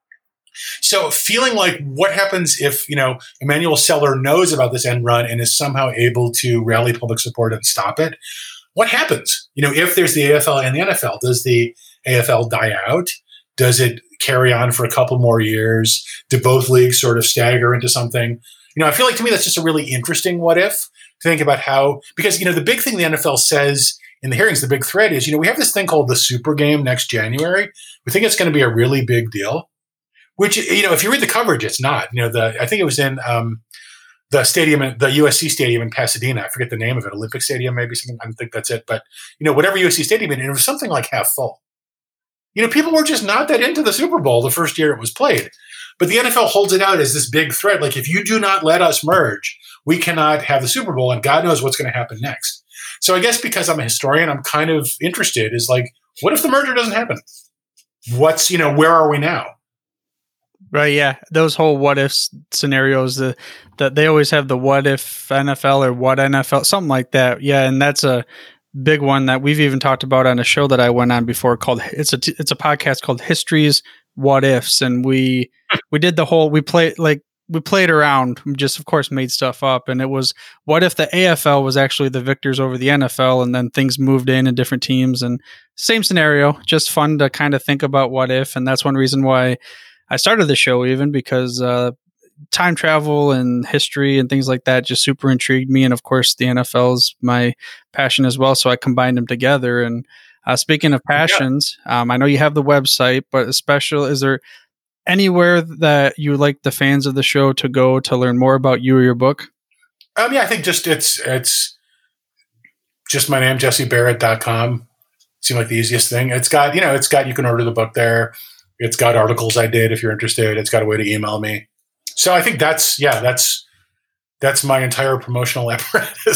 So feeling like, what happens if, Emmanuel Seller knows about this end run and is somehow able to rally public support and stop it? What happens? If there's the AFL and the NFL, does the AFL die out? Does it carry on for a couple more years? Do both leagues sort of stagger into something? I feel like, to me, that's just a really interesting what if, to think about how, because, the big thing the NFL says in the hearings, the big thread is, we have this thing called the Super Game next January. We think it's going to be a really big deal, which, if you read the coverage, it's not. I think it was in the stadium, the USC stadium in Pasadena. I forget the name of it, Olympic Stadium, maybe something. I don't think that's it. But, whatever USC stadium, and it was something like half full. People were just not that into the Super Bowl the first year it was played. But the NFL holds it out as this big threat. Like, if you do not let us merge, we cannot have the Super Bowl, and God knows what's going to happen next. So I guess because I'm a historian, I'm kind of interested, is like, what if the merger doesn't happen? What's, where are we now? Right, yeah. Those whole what if scenarios, that they always have the what if NFL or what NFL, something like that. Yeah, and that's a big one that we've even talked about on a show that I went on before called it's a podcast called History's What Ifs, and we did the whole we played around, just of course made stuff up, and it was, what if the AFL was actually the victors over the NFL, and then things moved in different teams, and same scenario, just fun to kind of think about what if. And that's one reason why I started the show, even because time travel and history and things like that just super intrigued me. And of course, the NFL is my passion as well. So I combined them together. And speaking of passions, I know you have the website, but especially, is there anywhere that you would like the fans of the show to go to learn more about you or your book? I think just it's just my name, jessebarrett.com. Seemed like the easiest thing. It's got, you can order the book there. It's got articles I did if you're interested. It's got a way to email me. So I think that's my entire promotional apparatus.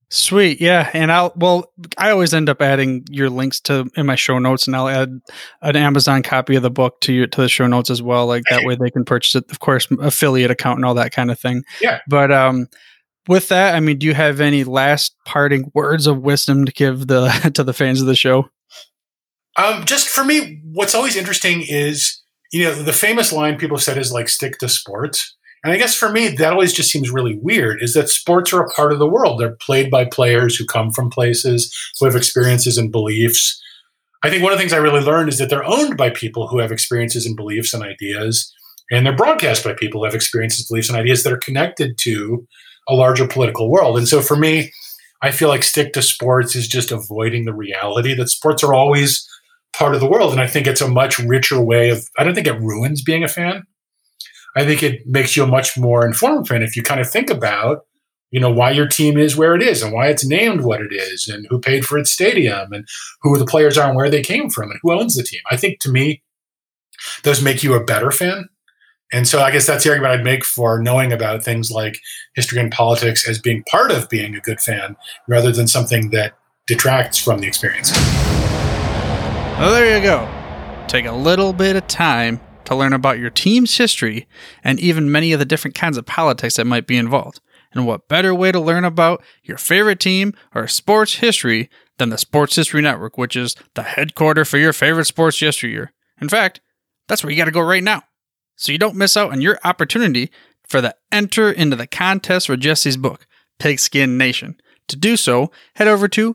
Sweet. Yeah. And I always end up adding your links in my show notes, and I'll add an Amazon copy of the book to the show notes as well. Like that way they can purchase it, of course, affiliate account and all that kind of thing. Yeah. But, with that, I mean, do you have any last parting words of wisdom to give to the fans of the show? Just for me, what's always interesting is, the famous line people have said is like, stick to sports. And I guess for me, that always just seems really weird, is that sports are a part of the world. They're played by players who come from places, who have experiences and beliefs. I think one of the things I really learned is that they're owned by people who have experiences and beliefs and ideas, and they're broadcast by people who have experiences, beliefs, and ideas that are connected to a larger political world. And so for me, I feel like stick to sports is just avoiding the reality that sports are always part of the world. And I think it's a much richer way I don't think it ruins being a fan. I think it makes you a much more informed fan if you kind of think about, why your team is where it is and why it's named what it is and who paid for its stadium and who the players are and where they came from and who owns the team. I think to me, those make you a better fan. And so I guess that's the argument I'd make for knowing about things like history and politics as being part of being a good fan rather than something that detracts from the experience. Well, there you go. Take a little bit of time to learn about your team's history and even many of the different kinds of politics that might be involved. And what better way to learn about your favorite team or sports history than the Sports History Network, which is the headquarters for your favorite sports yesteryear. In fact, that's where you got to go right now, so you don't miss out on your opportunity for the enter into the contest for Jesse's book, Pigskin Nation. To do so, head over to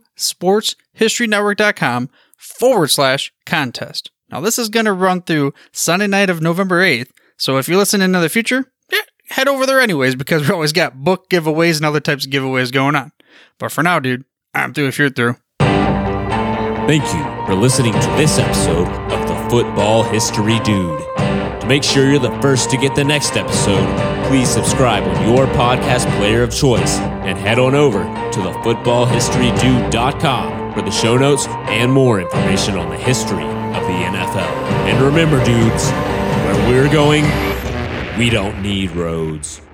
sportshistorynetwork.com/contest. Now, this is going to run through Sunday night of November 8th, so if you listen into the future, head over there anyways, because we always got book giveaways and other types of giveaways going on. But for now, dude, I'm through if you're through. Thank you for listening to this episode of the Football History Dude. To make sure you're the first to get the next episode, please subscribe on your podcast player of choice and head on over to thefootballhistorydude.com for the show notes and more information on the history of the NFL. And remember, dudes, where we're going, we don't need roads.